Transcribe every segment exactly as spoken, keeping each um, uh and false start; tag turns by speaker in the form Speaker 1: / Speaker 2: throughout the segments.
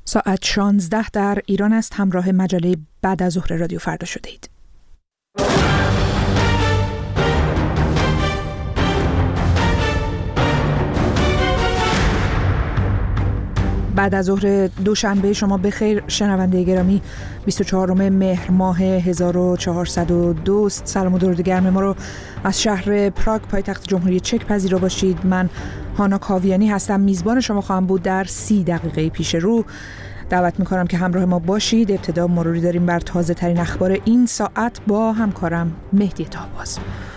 Speaker 1: ساعت شانزده در ایران است. همراه مجله بعد از ظهر رادیو فردا شده اید. بعد از ظهر دوشنبه شما بخیر شنونده گرامی. بیست و چهارم مهر ماه هزار و چهارصد و دو. سلام و درود گرم ما رو از شهر پراگ پایتخت جمهوری چک پذیرا باشید. من هانا کاویانی هستم، میزبان شما خواهم بود در سی دقیقه پیش رو. دعوت میکنم که همراه ما باشید. ابتدا مروری داریم بر تازه ترین اخبار این ساعت با همکارم مهدی طاهباز.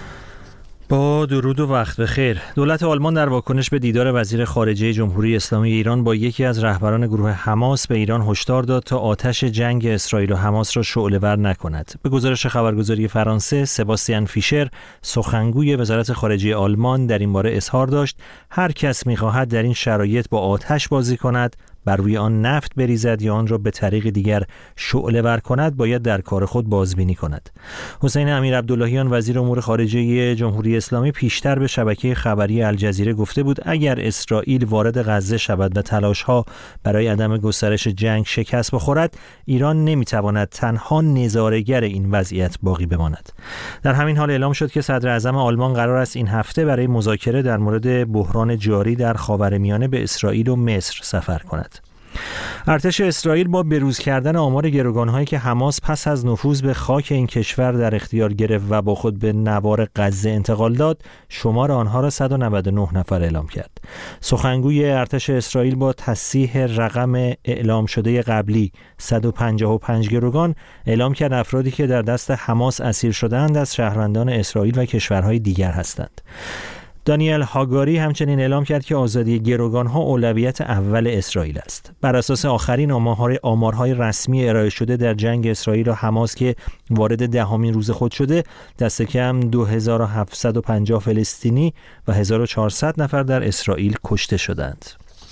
Speaker 2: با درود و وقت بخیر. دولت آلمان در واکنش به دیدار وزیر خارجه جمهوری اسلامی ایران با یکی از رهبران گروه حماس به ایران هشدار داد تا آتش جنگ اسرائیل و حماس را شعله‌ور نکند. به گزارش خبرگزاری فرانسه، سباستیان فیشر، سخنگوی وزارت خارجه آلمان، در این باره اظهار داشت هر کس می‌خواهد در این شرایط با آتش بازی کند، بر روی آن نفت بریزد یا آن را به طریق دیگر شعله‌ور کند، باید در کار خود بازبینی کند. حسین امیرعبداللهیان وزیر امور خارجه جمهوری اسلامی پیشتر به شبکه خبری الجزیره گفته بود اگر اسرائیل وارد غزه شود و تلاش‌ها برای عدم گسترش جنگ شکست بخورد، ایران نمی‌تواند تنها نظاره‌گر این وضعیت باقی بماند. در همین حال اعلام شد که صدر اعظم آلمان قرار است این هفته برای مذاکره در مورد بحران جاری در خاورمیانه به اسرائیل و مصر سفر کند. ارتش اسرائیل با بروز کردن آمار گروگان‌هایی که حماس پس از نفوذ به خاک این کشور در اختیار گرفت و با خود به نوار غزه انتقال داد، شمار آنها را صد و نود و نه نفر اعلام کرد. سخنگوی ارتش اسرائیل با تصحیح رقم اعلام شده قبلی صد و پنجاه و پنج گروگان اعلام کرد افرادی که در دست حماس اسیر شدند از شهروندان اسرائیل و کشورهای دیگر هستند. دانیل هاگاری همچنین اعلام کرد که آزادی گروگان‌ها اولویت اول اسرائیل است. بر اساس آخرین آمارهای آمارهای رسمی ارائه شده در جنگ اسرائیل و حماس که وارد دهمین روز خود شده، دست کم دو هزار و هفتصد و پنجاه فلسطینی و هزار و چهارصد نفر در اسرائیل کشته شدند.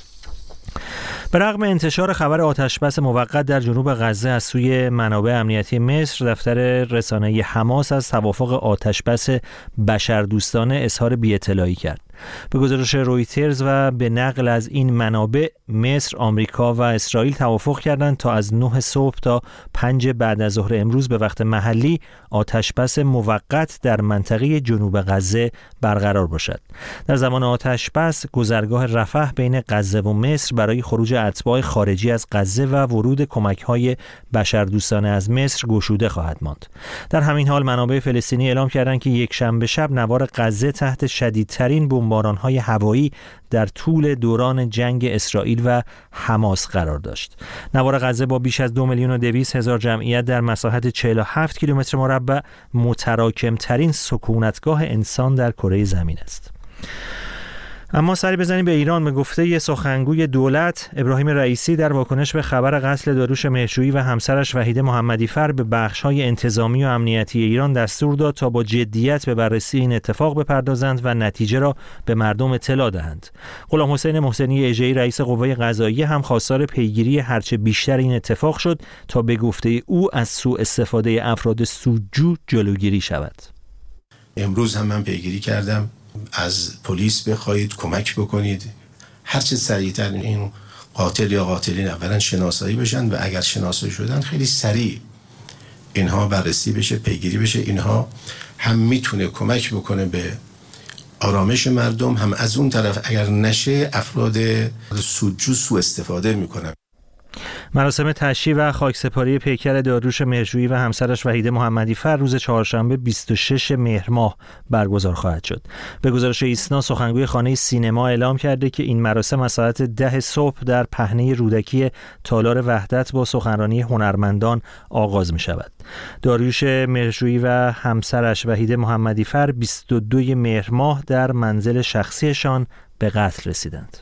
Speaker 2: به رغم انتشار خبر آتشبس موقت در جنوب غزه از سوی منابع امنیتی مصر، دفتر رسانه‌ای حماس از توافق آتشبس بشردوستانه اظهار بی‌اطلاعی کرد. به گزارش رویترز و به نقل از این منابع، مصر، آمریکا و اسرائیل توافق کردند تا از نه صبح تا پنج بعد از ظهر امروز به وقت محلی آتشبس موقت در منطقه جنوب غزه برقرار باشد. در زمان آتشبس، گذرگاه رفح بین غزه و مصر برای خروج اتباع خارجی از غزه و ورود کمک‌های بشردوستانه از مصر گشوده خواهد ماند. در همین حال منابع فلسطینی اعلام کردند که یک شنبه شب نوار غزه تحت شدیدترین بمباران‌های هوایی در طول دوران جنگ اسرائیل و حماس قرار داشت. نوار غزه با بیش از دو میلیون و دویست هزار جمعیت در مساحت چهل و هفت کیلومتر مربع متراکم‌ترین سکونتگاه انسان در کره زمین است. اما سری بزنیم به ایران. به گفته سخنگوی دولت ابراهیم رئیسی در واکنش به خبر قتل داریوش مهرجویی و همسرش وحیده محمدی‌فر به بخش‌های انتظامی و امنیتی ایران دستور داد تا با جدیت به بررسی این اتفاق بپردازند و نتیجه را به مردم اطلاع دهند. غلام حسین محسنی اژه‌ای رئیس قوه قضاییه هم خواستار پیگیری هرچه بیشتر این اتفاق شد تا به گفته او از سوء استفاده افراد سودجو جلوگیری شود.
Speaker 3: امروز هم من پیگیری کردم از پلیس بخواهید کمک بکنید هرچه سریعتر این قاتل یا قاتلین اولا شناسایی بشن و اگر شناسایی شدن خیلی سریع اینها بررسی بشه، پیگیری بشه. اینها هم میتونه کمک بکنه به آرامش مردم، هم از اون طرف اگر نشه افراد سودجو سوء استفاده میکنن.
Speaker 2: مراسم تشییع و خاکسپاری پیکر داریوش مهرجویی و همسرش وحیده محمدی‌فر روز چهارشنبه بیست و شش مهر ماه برگزار خواهد شد. به گزارش ایسنا، سخنگوی خانه سینما اعلام کرده که این مراسم از ساعت ده صبح در پهنه رودکی تالار وحدت با سخنرانی هنرمندان آغاز می شود. داریوش مهرجویی و همسرش وحیده محمدی‌فر بیست و دو مهر ماه در منزل شخصیشان به قتل رسیدند.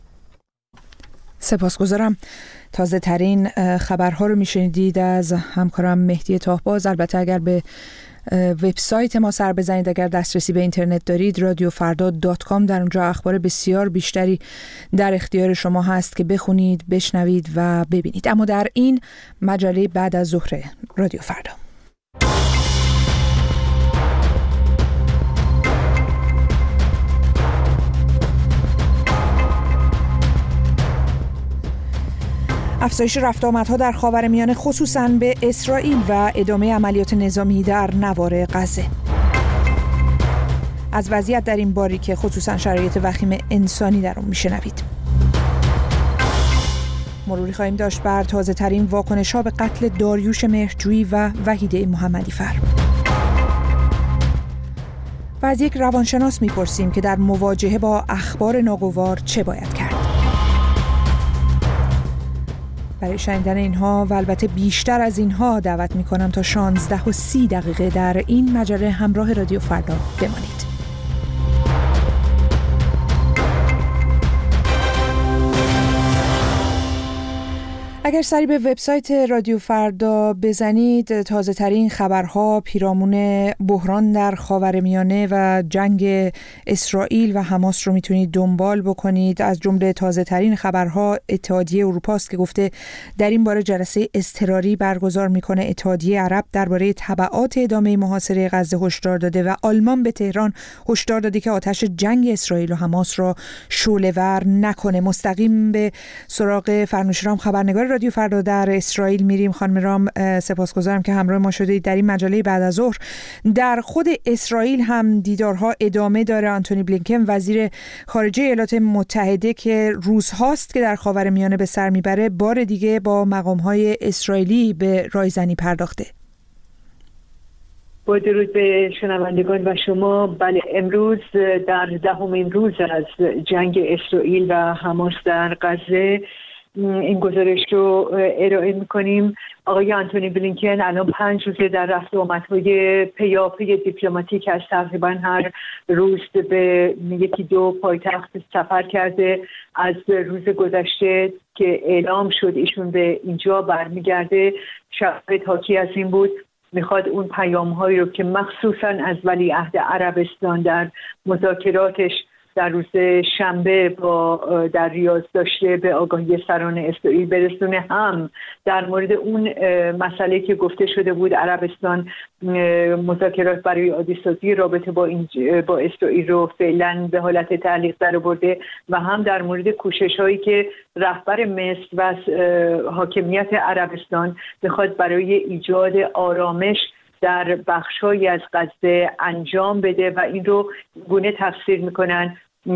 Speaker 1: سپاسگزارم. تازه ترین خبرها رو میشنیدید از همکارم مهدی طاهباز. البته اگر به وبسایت ما سر بزنید، اگر دسترسی به اینترنت دارید، رادیو فردا دات کام، در اونجا اخبار بسیار بیشتری در اختیار شما هست که بخونید، بشنوید و ببینید. اما در این مجله بعد از ظهر رادیو فردا افزایش رفت آمدها در خاورمیانه خصوصاً به اسرائیل و ادامه عملیات نظامی در نوار غزه. از وضعیت در این باری که خصوصاً شرایط وخیم انسانی در اون میشنوید. مروری خواهیم داشت بر تازه ترین واکنش ها به قتل داریوش مهرجویی و وحیده محمدی فر. و از یک روانشناس میپرسیم که در مواجهه با اخبار ناگوار چه باید کرد. برای شنیدن اینها و البته بیشتر از اینها دعوت میکنم تا شانزده و سی دقیقه در این مجله همراه رادیو فردا بمانید. اگر سری به وبسایت رادیو فردا بزنید، تازه ترین خبرها پیرامون بحران در خاورمیانه و جنگ اسرائیل و حماس رو میتونید دنبال بکنید. از جمله تازه ترین خبرها اتحادیه اروپا است که گفته در این باره جلسه اضطراری برگزار میکنه. اتحادیه عرب درباره تبعات ادامه محاصره غزه هشدار داده و آلمان به تهران هشدار داده که آتش جنگ اسرائیل و حماس را شعله‌ور نکنه. مستقیم به سراغ فرنوش رام خبرنگار رادیو فردا در اسرائیل میریم. خانم رام، سپاسگزارم که همراه ما شدید در این مجله بعد از ظهر. در خود اسرائیل هم دیدارها ادامه داره. آنتونی بلینکن وزیر خارجه ایالات متحده که روزهاست که در خاورمیانه به سر میبره، بار دیگه با مقام‌های اسرائیلی به رایزنی پرداخته.
Speaker 4: با درود به شنوندگان و شما. بله، امروز در دهمین روز از جنگ اسرائیل و حماس در غزه این گزارش رو ارائه میکنیم. آقای آنتونی بلینکن الان پنج روزه در رفت و آمدهای پیاپی دیپلماتیک از تقریبا هر روز به یکی دو پایتخت سفر کرده. از روز گذشته که اعلام شد ایشون به اینجا برمیگرده، شرایط حاکی از این بود میخواد اون پیام‌هایی رو که مخصوصاً از ولیعهد عربستان در مذاکراتش در روز شنبه با در ریاض داشته به آگاهی سران اسرائیل برسونه، هم در مورد اون مسئله که گفته شده بود عربستان مذاکرات برای عادی‌سازی رابطه با این با اسرائیل رو فعلا به حالت تعلیق درآورده، و هم در مورد کوشش‌هایی که رهبر مصر و حاکمیت عربستان میخواد برای ایجاد آرامش در بخش‌هایی از غزه انجام بده و این رو گونه تفسیر میکنن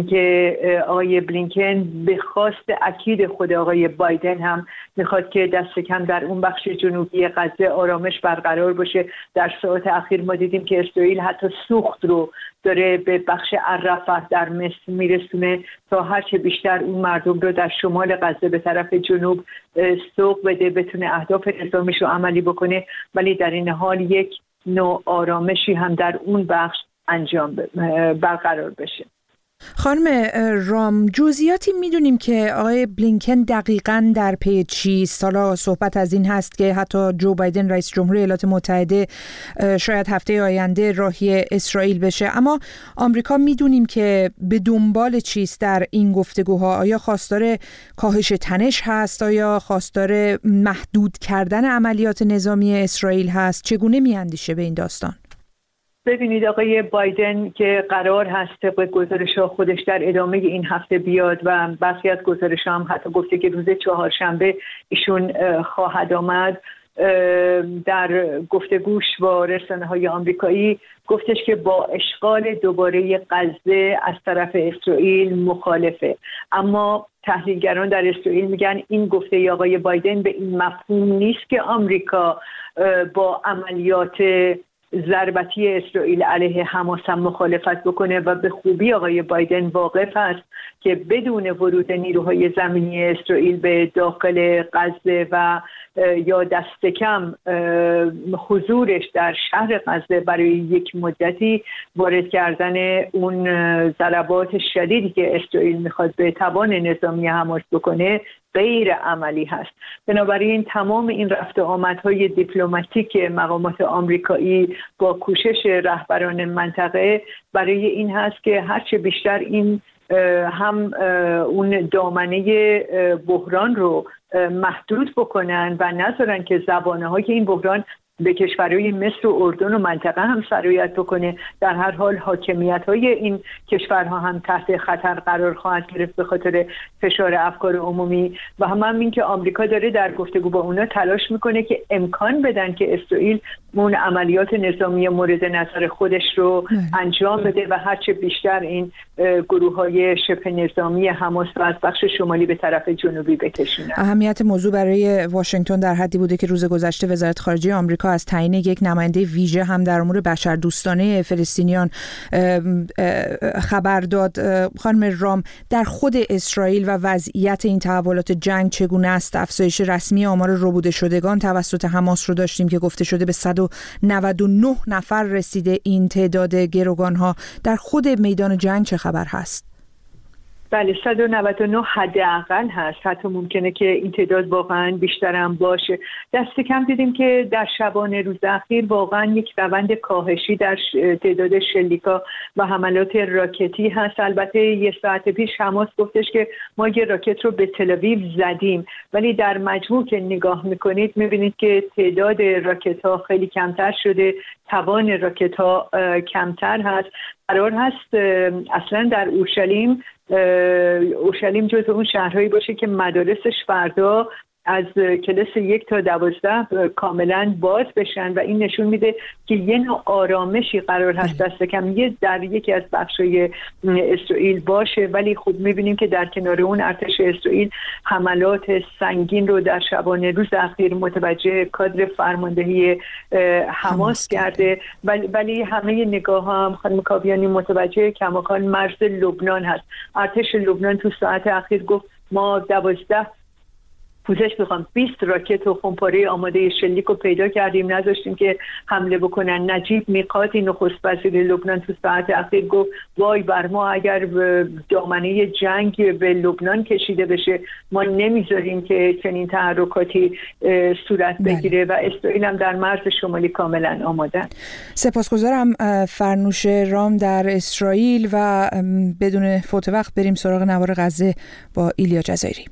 Speaker 4: که آقای بلینکن به خواست اکید خود آقای بایدن هم میخواد که دست کم در اون بخش جنوبی غزه آرامش برقرار باشه. در ساعات اخیر ما دیدیم که اسرائیل حتی سوخت رو داره به بخش الرفح در مصر میرسونه تا هرچه بیشتر اون مردم رو در شمال غزه به طرف جنوب سوق بده، بتونه اهداف نظامیش رو عملی بکنه، ولی در این حال یک نوع آرامشی هم در اون بخش انجام برقرار بشه.
Speaker 1: خانم رام، جزئیاتی میدونیم که آقای بلینکن دقیقاً در پی چیست؟ حالا صحبت از این هست که حتی جو بایدن رئیس جمهور ایالات متحده شاید هفته آینده راهی اسرائیل بشه، اما آمریکا میدونیم که به دنبال چیست در این گفتگوها؟ آیا خواستار کاهش تنش هست؟ آیا خواستار محدود کردن عملیات نظامی اسرائیل هست؟ چگونه میاندیشه به این داستان؟
Speaker 4: ببینید، آقای بایدن که قرار هست طبق گزارش‌ها خودش در ادامه این هفته بیاد و برخی از گزارش‌ها هم حتی گفته که روز چهارشنبه ایشون خواهد آمد، در گفتگوش با رسانه‌های آمریکایی گفتش که با اشغال دوباره غزه از طرف اسرائیل مخالفه، اما تحلیلگران در اسرائیل میگن این گفته آقای بایدن به این مفهوم نیست که آمریکا با عملیات ضربتی اسرائیل علیه حماس هم مخالفت بکنه و به خوبی آقای بایدن واقف است که بدون ورود نیروهای زمینی اسرائیل به داخل غزه و یا دست کم حضورش در شهر غزه برای یک مدتی وارد کردن اون ضربات شدیدی که اسرائیل میخواد به توان نظامی حماس بکنه غیر عملی هست. بنابراین تمام این رفت و آمدهای دیپلماتیک مقامات آمریکایی با کوشش رهبران منطقه برای این هست که هرچه بیشتر این هم اون دامنه بحران رو محدود بکنن و نذارن که زبانه های این بحران به کشورهای مثل و اردن و منطقه هم سرایت بکنه. در هر حال حاکمیت‌های این کشورها هم تحت خطر قرار خواهد گرفت به خاطر فشار افکار عمومی و هم همین که آمریکا داره در گفتگو با اونا تلاش میکنه که امکان بدن که اسرائیل اون عملیات نظامی مورد نظر خودش رو انجام بده و هرچه بیشتر این گروه‌های شبه نظامی حماس رو از بخش شمالی به طرف جنوبی بکشونه.
Speaker 1: اهمیت موضوع برای واشنگتن در حدی بوده که روز گذشته وزارت خارجه آمریکا از تعیین یک نماینده ویژه هم در امور بشردوستانه فلسطینیان خبر داد. خانم رام، در خود اسرائیل و وضعیت این تحولات جنگ چگونه است؟ افزایش رسمی آمار ربوده شدگان توسط حماس رو داشتیم که گفته شده به صد و نود و نه نفر رسیده این تعداد گروگان‌ها. در خود میدان جنگ چه خبر هست؟
Speaker 4: بله، صد و نود و نه حداقل هست، حتی ممکنه که این تعداد واقعا بیشتر هم باشه. دست کم دیدیم که در شبانه روز اخیر واقعا یک روند کاهشی در تعداد شلیکا و حملات راکتی هست. البته یه ساعت پیش حماس گفتش که ما یه راکت رو به تل‌آویو زدیم، ولی در مجموع که نگاه میکنید میبینید که تعداد راکت ها خیلی کمتر شده، توان راکت ها کمتر هست. قرار هست اصلا در اورشلیم اورشلیم جزو اون شهرهایی باشه که مدارسش فردا از کلاس یک تا دوازده کاملا باز بشن و این نشون میده که یه نوع آرامشی قرار هست دست کم یه در یکی از بخشای اسرائیل باشه. ولی خب میبینیم که در کنار اون ارتش اسرائیل حملات سنگین رو در شبانه روز اخیر متوجه کادر فرماندهی حماس کرده. ولی, ولی همه نگاه هم خانم کاویانی متوجه کماکان مرز لبنان هست. ارتش لبنان تو ساعت اخیر گفت ما دوازده پوزش بخوام بیست راکت و خمپاره آماده شلیک رو پیدا کردیم، نذاشتیم که حمله بکنن. نجیب میقاتی نخست وزیر لبنان تو ساعت اخیر گفت وای بر ما اگر دامنه جنگ به لبنان کشیده بشه ما نمیذاریم که چنین تحرکاتی صورت بگیره و اسرائیل هم در مرز شمالی کاملا آماده.
Speaker 1: سپاسگزارم فرنوش رام در اسرائیل و بدون فوت وقت بریم سراغ نوار غزه با ایلیا جزایری.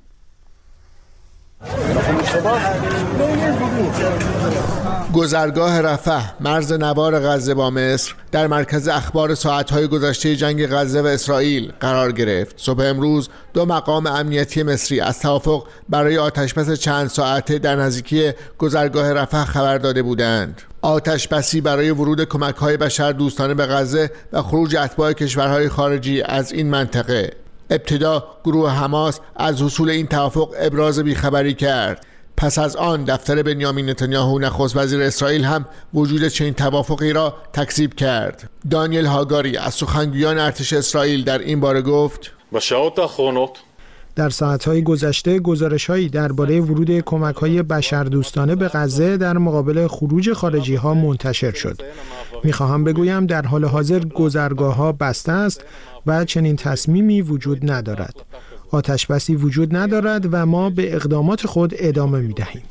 Speaker 5: گذرگاه رفح، مرز نوار غزه با مصر، در مرکز اخبار ساعتهای گذشته جنگ غزه و اسرائیل قرار گرفت. صبح امروز دو مقام امنیتی مصری از توافق برای آتشبس چند ساعته در نزدیکی گذرگاه رفح خبر داده بودند. آتشبسی برای ورود کمک‌های بشردوستانه به غزه و خروج اتباع کشورهای خارجی از این منطقه. ابتدا گروه حماس از حصول این توافق ابراز بیخبری کرد. پس از آن دفتر بنیامین نتانیاهو نخست وزیر اسرائیل هم وجود چنین توافقی را تکذیب کرد. دانیل هاگاری از سخنگویان ارتش اسرائیل در این باره گفت:
Speaker 6: در ساعت‌های گذشته گزارش‌هایی درباره ورود کمک‌های بشردوستانه به غزه در مقابل خروج خارجی‌ها منتشر شد. می‌خواهم بگویم در حال حاضر گذرگاه‌ها بسته است و چنین تصمیمی وجود ندارد. آتشبسی وجود ندارد و ما به اقدامات خود ادامه می‌دهیم.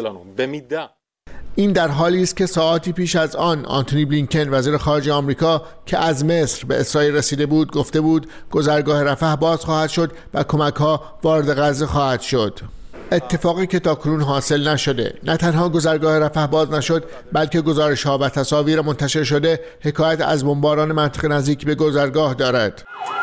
Speaker 5: این در حالی است که ساعتی پیش از آن آنتونی بلینکن وزیر خارجه آمریکا که از مصر به اسرائیل رسیده بود گفته بود گذرگاه رفح باز خواهد شد و کمک‌ها وارد غزه خواهد شد. اتفاقی که تاکنون حاصل نشده. نه تنها گذرگاه رفح باز نشد بلکه گزارش‌ها و تصاویر منتشر شده حکایت از بمباران منطقه نزدیک به گذرگاه دارد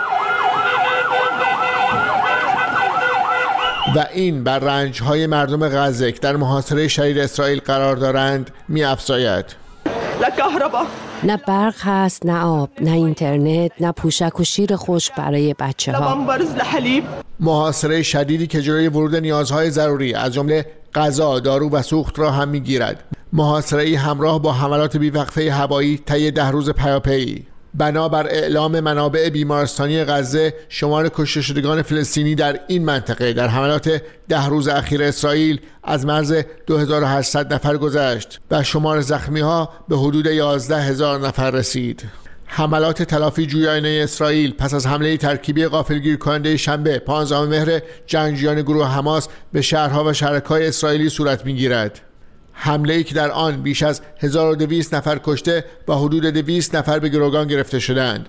Speaker 5: و این بر رنج‌های مردم غزه که در محاصره شدید اسرائیل قرار دارند می‌افزاید.
Speaker 7: نه برق هست، نه آب، نه اینترنت، نه پوشک و شیر خشک برای بچه‌ها.
Speaker 5: محاصره شدیدی که جلوی ورود نیازهای ضروری از جمله غذا، دارو و سوخت را هم می‌گیرد. محاصره همراه با حملات بی‌وقفه هوایی طی ده روز پیاپی. بنابر اعلام منابع بیمارستانی غزه شمار کشته شدگان فلسطینی در این منطقه در حملات ده روز اخیر اسرائیل از مرز دو هزار و هشتصد نفر گذشت و شمار زخمی‌ها به حدود یازده هزار نفر رسید. حملات تلافی جویانه اسرائیل پس از حمله ترکیبی غافلگیر کننده شنبه پانزدهم مهر جنگجویان گروه حماس به شهرها و شهرک‌های اسرائیلی صورت می‌گیرد. حمله‌ای که در آن بیش از هزار و دویست نفر کشته و حدود دویست نفر به گروگان گرفته شدند.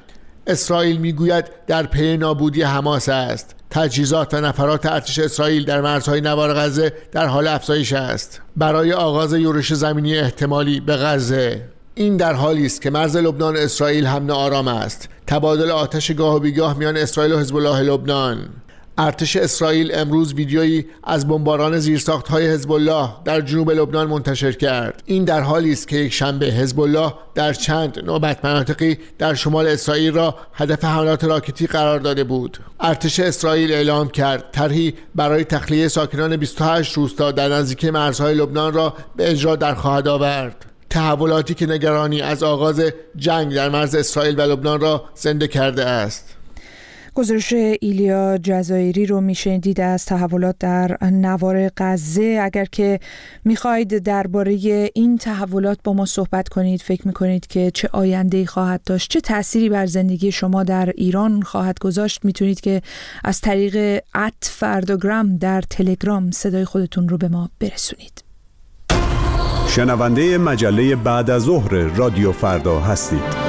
Speaker 5: اسرائیل میگوید در پی نابودی حماس است. تجهیزات و نفرات ارتش اسرائیل در مرزهای نوار غزه در حال افزایش است برای آغاز یورش زمینی احتمالی به غزه. این در حالی است که مرز لبنان اسرائیل هم ناآرام است. تبادل آتش گاه و بیگاه میان اسرائیل و حزب الله لبنان. ارتش اسرائیل امروز ویدیویی از بمباران زیرساخت‌های حزب الله در جنوب لبنان منتشر کرد. این در حالی است که یک شنبه حزب الله در چند نوبت مناطقی در شمال اسرائیل را هدف حملات راکتی قرار داده بود. ارتش اسرائیل اعلام کرد طرحی برای تخلیه ساکنان بیست و هشت روستا در نزدیکی مرزهای لبنان را به اجرا در خواهد آورد. تحولاتی که نگرانی از آغاز جنگ در مرز اسرائیل و لبنان را زنده کرده است.
Speaker 1: گزارش ایلیا جزایری رو میشنیدید از تحولات در نوار غزه. اگر که میخواید درباره این تحولات با ما صحبت کنید، فکر میکنید که چه آینده‌ای خواهد داشت، چه تأثیری بر زندگی شما در ایران خواهد گذاشت، میتونید که از طریق ات فرداگرام در تلگرام صدای خودتون رو به ما برسونید.
Speaker 8: شنونده مجله بعد از ظهر رادیو فردا هستید.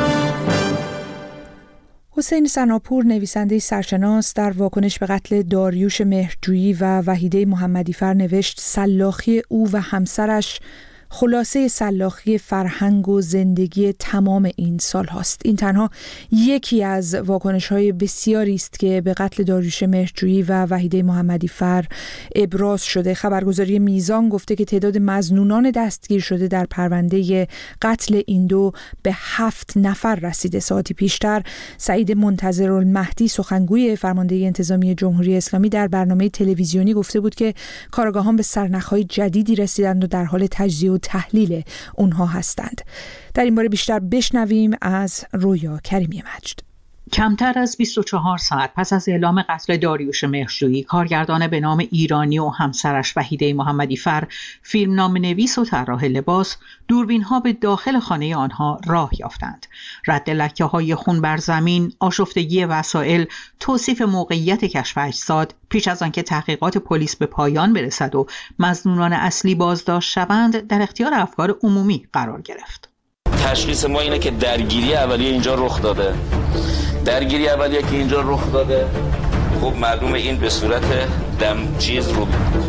Speaker 1: حسین سناپور، نویسنده سرشناس، در واکنش به قتل داریوش مهرجویی و وحیده محمدیفر نوشت سلاخی او و همسرش خلاصه سلاخی فرهنگ و زندگی تمام این سال هاست. این تنها یکی از واکنش‌های بسیاری است که به قتل داریوش مهرجویی و وحیده محمدیفر ابراز شده. خبرگزاری میزان گفته که تعداد مظنونان دستگیر شده در پرونده قتل این دو به هفت نفر رسیده. ساعتی پیشتر سعید منتظرالمهدی، سخنگوی فرمانده انتظامی جمهوری اسلامی، در برنامه تلویزیونی گفته بود که کارآگاهان به سرنخ‌های جدیدی رسیدند و در حال تجزیه و تحلیل اونها هستند. در این باره بیشتر بشنویم از رویا کریمی مجد.
Speaker 9: کمتر از بیست و چهار ساعت پس از اعلام قتل داریوش مهرجویی، کارگردان به نام ایرانی و همسرش وحیده محمدیفر، فیلمنامه‌نویس و طراح لباس، دوربین‌ها به داخل خانه آنها راه یافتند. رد لکه‌های خون بر زمین، آشفتگی وسایل، توصیف موقعیت کشف اجساد پیش از آنکه تحقیقات پلیس به پایان برسد و مظنونان اصلی بازداشت شوند، در اختیار افکار عمومی قرار گرفت.
Speaker 10: تشخیص ما اینه که درگیری اولیه اینجا رخ داده. درگیری اولیه که اینجا رخ داده، خب معلومه این به صورت دم چیز رو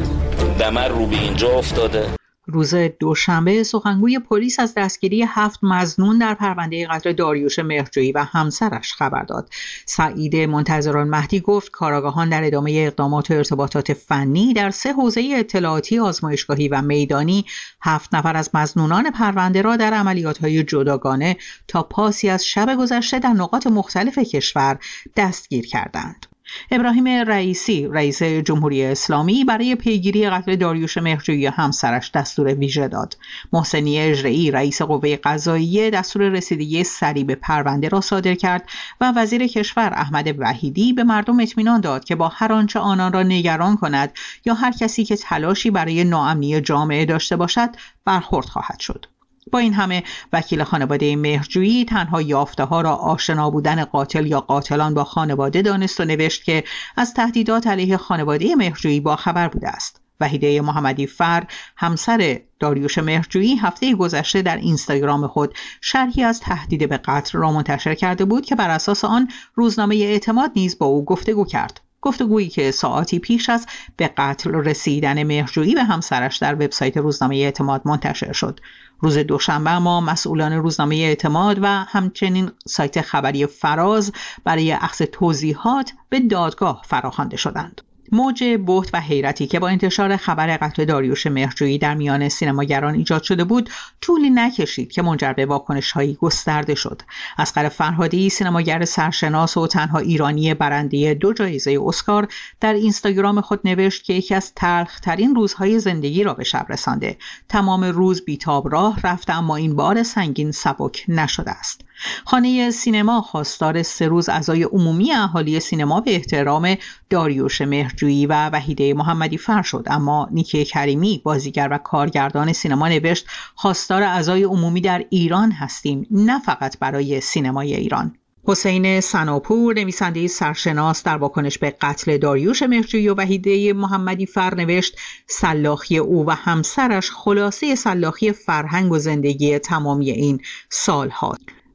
Speaker 10: دمر رو به اینجا افتاده.
Speaker 9: روز دوشنبه سخنگوی پلیس از دستگیری هفت مظنون در پرونده قتل داریوش مهرجویی و همسرش خبر داد. سعید منتظرالمهدی گفت کارآگاهان در ادامه اقدامات و ارتباطات فنی در سه حوزه اطلاعاتی، آزمایشگاهی و میدانی هفت نفر از مظنونان پرونده را در عملیات‌های جداگانه تا پاسی از شب گذشته در نقاط مختلف کشور دستگیر کردند. ابراهیم رئیسی، رئیس جمهوری اسلامی، برای پیگیری قتل داریوش مهرجویی همسرش دستور ویژه داد. محسنی اجرعی، رئیس قوه قضاییه، دستور رسیدگی سریع به پرونده را صادر کرد و وزیر کشور احمد وحیدی به مردم اطمینان داد که با هر آنچه آنان را نگران کند یا هر کسی که تلاشی برای ناامنی جامعه داشته باشد برخورد خواهد شد. با این همه وکیل خانواده مهرجویی تنها یافته ها را آشنا بودن قاتل یا قاتلان با خانواده دانست و نوشت که از تهدیدات علیه خانواده مهرجویی با خبر بوده است. وحیده محمدیفر، همسر داریوش مهرجویی، هفته گذشته در اینستاگرام خود شرحی از تهدید به قتل را منتشر کرده بود که بر اساس آن روزنامه اعتماد نیز با او گفتگو کرد. گفتگویی که ساعتی پیش از به قتل رسیدن مهرجویی به همسرش در وبسایت روزنامه اعتماد منتشر شد. روز دوشنبه اما مسئولان روزنامه اعتماد و همچنین سایت خبری فراز برای اخذ توضیحات به دادگاه فراخوانده شدند. موج بهت و حیرتی که با انتشار خبر قتل داریوش مهرجویی در میان سینماگران ایجاد شده بود، طولی نکشید که منجر به واکنش‌هایی گسترده شد. اصغر فرهادی، سینماگر سرشناس و تنها ایرانی برنده دو جایزه اسکار، در اینستاگرام خود نوشت که یکی از تلخ‌ترین روزهای زندگی را به شب رسانده. تمام روز بیتاب راه رفته اما این بار سنگین سبک نشده است. خانه سینما خواستار سه روز اعضای عمومی اهالی سینما به احترام داریوش مهرجویی و وحیده محمدیفر شد، اما نیکی کریمی، بازیگر و کارگردان سینما، نوشت خواستار اعضای عمومی در ایران هستیم، نه فقط برای سینمای ایران. حسین سناپور، نویسنده سرشناس، در واکنش به قتل داریوش مهرجویی و وحیده محمدیفر نوشت سلاخی او و همسرش خلاصه سلاخی فرهنگ و زندگی تمامی این سالها.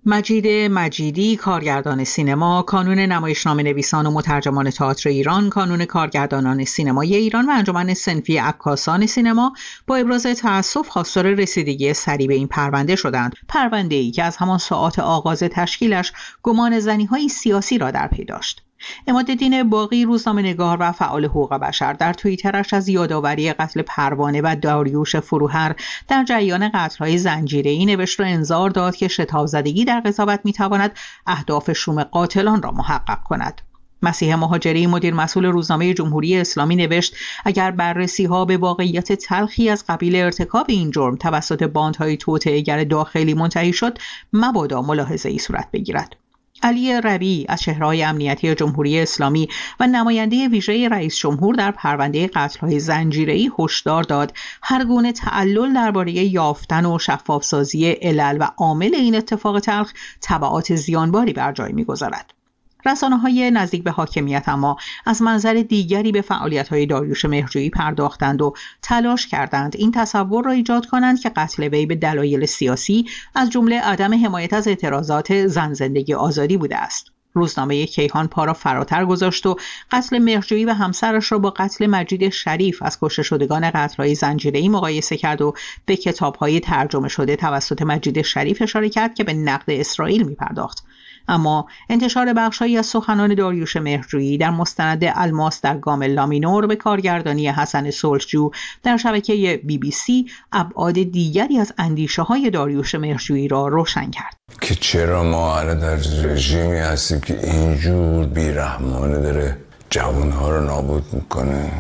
Speaker 9: مجید مجیدی کارگردان سینما، کانون نمایشنامه نویسان و مترجمان تئاتر ایران، کانون کارگردانان سینمایی ایران و انجمن صنفی عکاسان سینما با ابراز تأسف خواستار رسیدگی سریع به این پرونده شدند. پرونده‌ای که از همان ساعات آغاز تشکیلش گمان زنی‌های سیاسی را در پی داشت. عمادالدین باقی، روزنامه‌نگار و فعال حقوق بشر، در توییترش از یادآوری قتل پروانه و داریوش فروهر در جریان قتل‌های زنجیره‌ای نوشت و انذار داد که شتاب‌زدگی در قضاوت می‌تواند اهداف شوم قاتلان را محقق کند. مسیح مهاجری، مدیر مسئول روزنامه جمهوری اسلامی، نوشت اگر بررسی‌ها به واقعیت تلخی از قبیل ارتکاب این جرم توسط باندهای توطئه‌گر داخلی منتهی شد، مبادا ملاحظه‌ای صورت بگیرد. علی ربیع از چهره‌های امنیتی جمهوری اسلامی و نماینده ویژه رئیس جمهور در پرونده قتل‌های زنجیره‌ای هشدار داد هر گونه تعلل درباره یافتن و شفاف‌سازی علل و عامل این اتفاق تلخ تبعات زیانباری بر جای می‌گذارد. رسانه‌های نزدیک به حاکمیت اما از منظر دیگری به فعالیت‌های داریوش مهرجویی پرداختند و تلاش کردند این تصور را ایجاد کنند که قتل وی به دلایل سیاسی از جمله عدم حمایت از اعتراضات زن زندگی آزادی بوده است. روزنامه کیهان پا را فراتر گذاشت و قتل مهرجویی و همسرش را با قتل مجید شریف از کشته شدگان قتل‌های زنجیره‌ای مقایسه کرد و به کتاب‌های ترجمه شده توسط مجید شریف اشاره کرد که به نقد اسرائیل می‌پرداخت. اما انتشار بخش‌هایی از سخنان داریوش مهرجویی در مستند الماس در گام لامینور به کارگردانی حسن صلحجو در شبکه بی بی سی ابعاد دیگری از اندیشه‌های داریوش مهرجویی را روشن کرد.
Speaker 11: که چرا ما الان در رژیمی هستیم که اینجور بیرحمانه داره جوان‌ها رو نابود میکنه.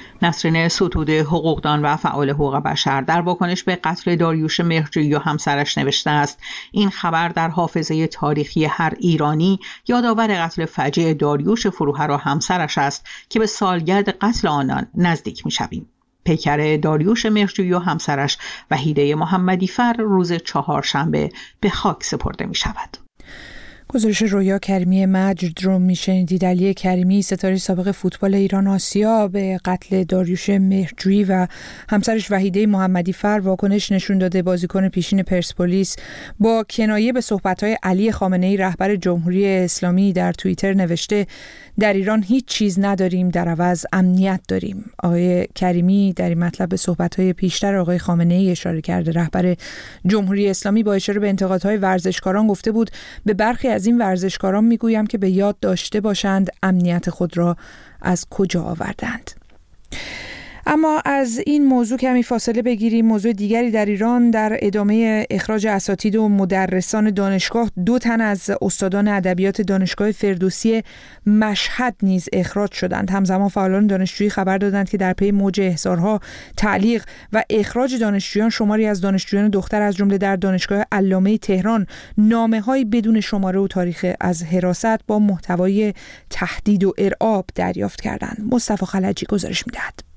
Speaker 9: نسرین ستوده، حقوقدان و فعال حقوق بشر، در واکنش به قتل داریوش مهرجویی و همسرش نوشته است این خبر در حافظه تاریخی هر ایرانی یادآور قتل فجیع داریوش فروهر و همسرش است که به سالگرد قتل آنان نزدیک می‌شویم. پیکر داریوش مهرجویی و همسرش وحیده محمدیفر روز چهارشنبه به خاک سپرده می‌شود.
Speaker 1: گزارش رویا کریمی مجد رو میشنیدید. علی کریمی، ستاره سابق فوتبال ایران آسیا، به قتل داریوش مهرجویی و همسرش وحیده محمدیفر واکنش نشون داده. بازیکن پیشین پرسپولیس با کنایه به صحبت‌های علی خامنه‌ای رهبر جمهوری اسلامی در توییتر نوشته در ایران هیچ چیز نداریم، در عوض امنیت داریم. آقای کریمی در این مطلب به صحبت‌های پیشتر آقای خامنه‌ای اشاره کرده. رهبر جمهوری اسلامی با اشاره به انتقادهای ورزشکاران گفته بود به برخی از این ورزشکاران میگویم که به یاد داشته باشند امنیت خود را از کجا آوردند. اما از این موضوع کمی فاصله بگیریم. موضوع دیگری در ایران، در ادامه اخراج اساتید و مدرسان دانشگاه، دو تن از استادان ادبیات دانشگاه فردوسی مشهد نیز اخراج شدند. همزمان فعالان دانشجویی خبر دادند که در پی موج احضارها، تعلیق و اخراج دانشجویان، شماری از دانشجویان دختر از جمله در دانشگاه علامه تهران نامه‌های بدون شماره و تاریخ از حراست با محتوای تهدید و ارعاب دریافت کردند. مصطفی خلجی گزارش می‌دهد.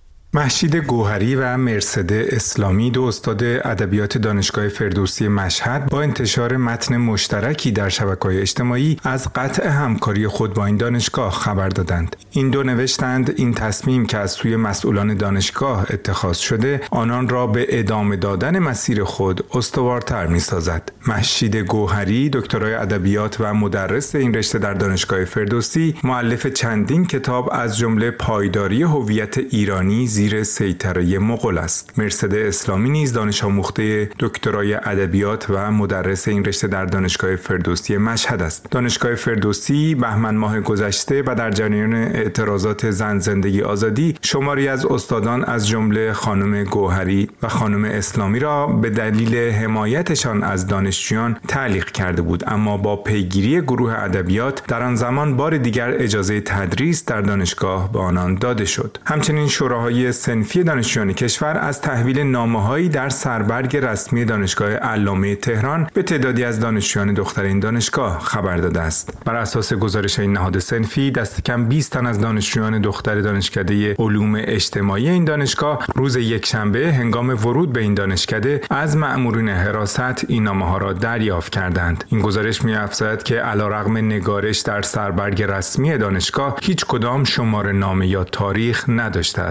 Speaker 12: مهشید گوهری و مرسد اسلامی، دو استاد ادبیات دانشگاه فردوسی مشهد، با انتشار متن مشترکی در شبکه‌های اجتماعی از قطع همکاری خود با این دانشگاه خبر دادند. این دو نوشتند این تصمیم که از سوی مسئولان دانشگاه اتخاذ شده، آنان را به ادامه دادن مسیر خود استوارتر می‌سازد. مهشید گوهری، دکترای ادبیات و مدرس این رشته در دانشگاه فردوسی، مؤلف چندین کتاب از جمله پایداری هویت ایرانی زیر سیطره مغول است. مرسد اسلامی نیز دانش آموخته دکترای ادبیات و مدرس این رشته در دانشگاه فردوسی مشهد است. دانشگاه فردوسی بهمن ماه گذشته و در جریان اعتراضات زن زندگی آزادی، شماری از استادان از جمله خانم گوهری و خانم اسلامی را به دلیل حمایتشان از دانشجویان تعلیق کرده بود، اما با پیگیری گروه ادبیات در آن زمان بار دیگر اجازه تدریس در دانشگاه به آنان داده شد. همچنین شوراهای صنفی دانشجویان کشور از تحویل نامه‌هایی در سربرگ رسمی دانشگاه علامه تهران به تعدادی از دانشجویان دختر این دانشگاه خبر داده است. بر اساس گزارش این نهاد صنفی، دست کم بیست تن از دانشجویان دختر دانشکده علوم اجتماعی این دانشگاه روز یکشنبه هنگام ورود به این دانشکده از مأمورین حراست این نامه‌ها را دریافت کردند. این گزارش می‌افزاید که علیرغم نگارش در سربرگ رسمی دانشگاه، هیچ کدام شماره نامه یا تاریخ نداشته است. در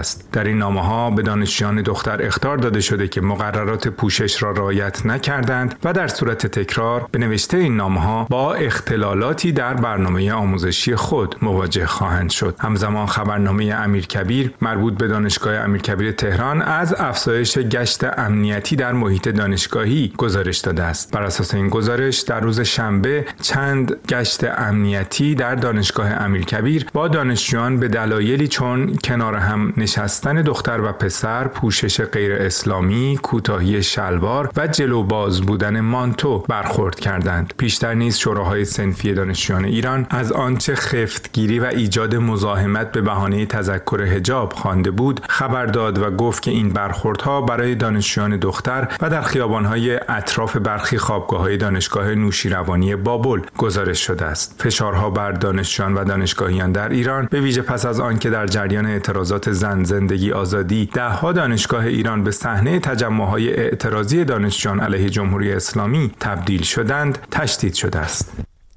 Speaker 12: این نامه‌ها به دانشجویان دختر اخطار داده شده که مقررات پوشش را رعایت نکردند و در صورت تکرار به نوشته این نامه‌ها با اختلالاتی در برنامه آموزشی خود مواجه خواهند شد. همزمان خبرنامه امیرکبیر مربوط به دانشگاه امیرکبیر تهران از افزایش گشت امنیتی در محیط دانشگاهی گزارش داده است. بر اساس این گزارش در روز شنبه چند گشت امنیتی در دانشگاه امیرکبیر با دانشجویان به دلایلی چون کنار هم نشستن دختر و پسر، پوشش غیر اسلامی، کوتاهی شلوار و جلو باز بودن مانتو برخورد کردند. پیشتر نیز شوراهای صنفی دانشجویان ایران از آنچه خفتگیری و ایجاد مزاحمت به بهانه تذکر حجاب خوانده بود خبر داد و گفت که این برخوردها برای دانشجویان دختر و در خیابان‌های اطراف برخی خوابگاه‌های دانشگاه نوشیروانی بابل گزارش شده است. فشارها بر دانشجویان و دانشگاهیان در ایران به ویژه پس از آنکه در جریان اعتراضات زن زندگی آزادی ده‌ها دانشگاه ایران به صحنه تجمع‌های اعتراضی دانشجویان علیه جمهوری اسلامی تبدیل شدند تشدید شده است.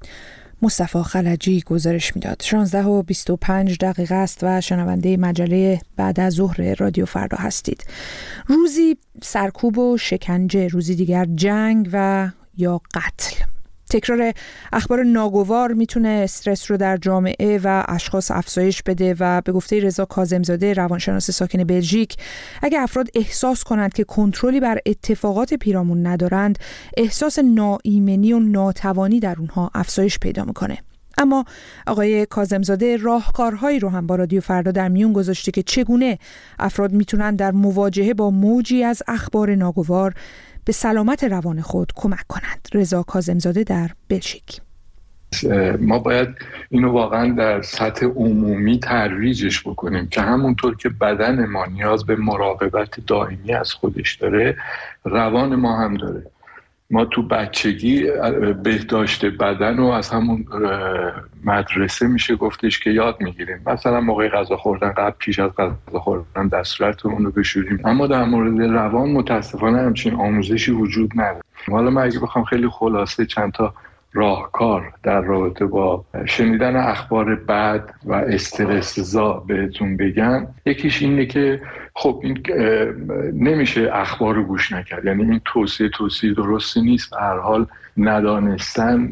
Speaker 1: مصطفی خلجی گزارش میداد. شانزده و بیست و پنج دقیقه است و شنونده مجله بعد از ظهر رادیو فردا هستید. روزی سرکوب و شکنجه، روزی دیگر جنگ و یا قتل. تکرار اخبار ناگوار میتونه استرس رو در جامعه و اشخاص افزایش بده و به گفته رضا کاظم‌زاده روانشناس ساکن بلژیک، اگه افراد احساس کنند که کنترلی بر اتفاقات پیرامون ندارند، احساس ناایمنی و ناتوانی در اونها افزایش پیدا میکنه. اما آقای کاظم‌زاده راهکارهایی رو هم با رادیو فردا در میون گذاشته که چگونه افراد میتونن در مواجهه با موجی از اخبار ناگوار به سلامت روان خود کمک کنند. رضا کاظم‌زاده در بلژیک:
Speaker 13: ما باید اینو واقعا در سطح عمومی ترویجش بکنیم که همونطور که بدن ما نیاز به مراقبت دائمی از خودش داره، روان ما هم داره. ما تو بچگی بهداشت بدن رو از همون مدرسه میشه گفتش که یاد میگیریم. مثلا موقع غذا خوردن، قبل پیش از غذا خوردن دستورتمون رو بشوریم. اما در مورد روان متاسفانه همچین آموزشی وجود نداره. حالا من اگه بخوام خیلی خلاصه چند تا راهکار در رابطه با شنیدن اخبار بد و استرس زا بهتون بگم، یکیش اینه که خب این نمیشه اخبار رو گوش نکرد. یعنی این توصیه توصیه درستی نیست. هر حال ندانستن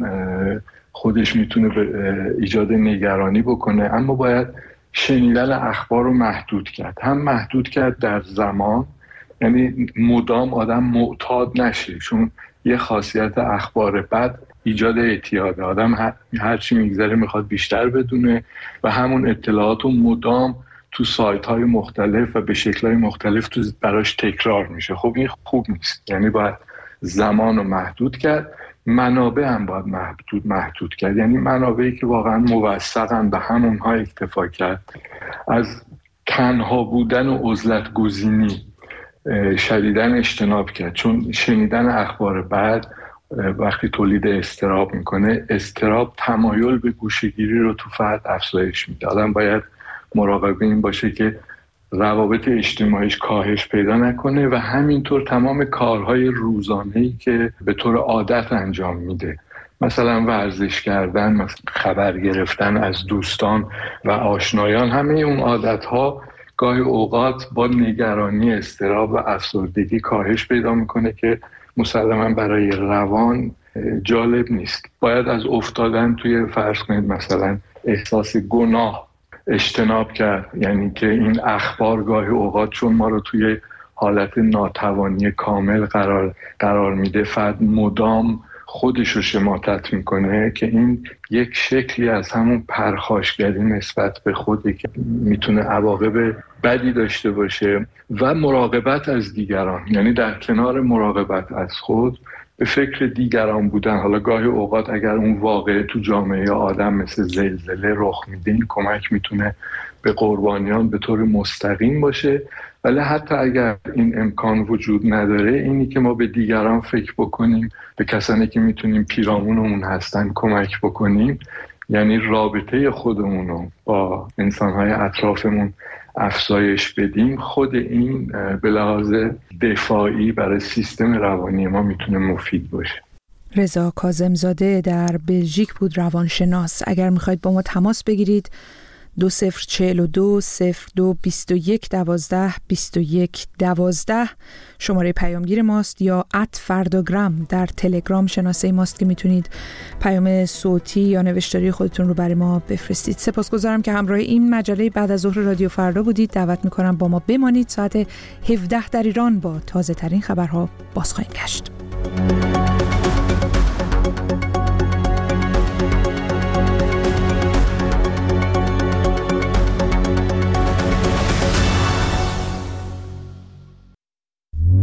Speaker 13: خودش میتونه به ایجاد نگرانی بکنه، اما باید شنیدن اخبار رو محدود کرد. هم محدود کرد در زمان، یعنی مدام آدم معتاد نشه، چون یه خاصیت اخبار بد ایجاد اعتیاد. آدم هر چی میگذره میخواد بیشتر بدونه و همون اطلاعات رو مدام تو سایت های مختلف و به شکل های مختلف تو براش تکرار میشه. خب این خوب نیست. یعنی باید زمان رو محدود کرد، منابع هم باید محدود محدود کرد. یعنی منابعی که واقعا موثقن به همونها اکتفا کرد. از تنها بودن و عزلت گزینی شدیداً اجتناب کرد، چون شنیدن اخبار بد وقتی تولید اضطراب میکنه، اضطراب تمایل به گوشه‌گیری رو تو فرد افزایش میده. آدم باید مراقب این باشه که روابط اجتماعیش کاهش پیدا نکنه و همینطور تمام کارهای روزانه‌ای که به طور عادت انجام میده، مثلا ورزش کردن، مثلا خبر گرفتن از دوستان و آشنایان، همه اون عادتها گاهی اوقات با نگرانی، اضطراب و افسردگی کاهش پیدا میکنه که مسلماً برای روان جالب نیست. باید از افتادن توی فرض کنید مثلا احساس گناه اجتناب کرد. یعنی که این اخبار گاهی اوقات چون ما رو توی حالت ناتوانی کامل قرار قرار میده، فرد مدام خودش رو شماتت میکنه که این یک شکلی از همون پرخاشگری نسبت به خوده که میتونه عواقب بدی داشته باشه. و مراقبت از دیگران، یعنی در کنار مراقبت از خود به فکر دیگران بودن. حالا گاهی اوقات اگر اون واقعه تو جامعه آدم مثل زلزله رخ میده، این کمک میتونه به قربانیان به طور مستقیم باشه. ولی حتی اگر این امکان وجود نداره، اینی که ما به دیگران فکر بکنیم، به کسانی که میتونیم پیرامونمون هستن کمک بکنیم، یعنی رابطه خودمون رو با انسانهای اطرافمون افزایش بدیم، خود این به لحاظ دفاعی برای سیستم روانی ما میتونه مفید باشه.
Speaker 1: رضا کاظم‌زاده در بلژیک بود، روانشناس. اگر میخواید با ما تماس بگیرید دو صفر چهل و دو صفر دو بیست و یک دوازده بیست و یک دوازده شماره پیامگیر ماست، یا ات فرداگرام در تلگرام شناسه ماست که میتونید پیام صوتی یا نوشتاری خودتون رو برای ما بفرستید. سپاسگزارم که همراه این مجله بعد از ظهر رادیو فردا بودید. دعوت میکنم با ما بمانید. ساعت هفده در ایران با تازه ترین خبرها باز خواهیم گشت.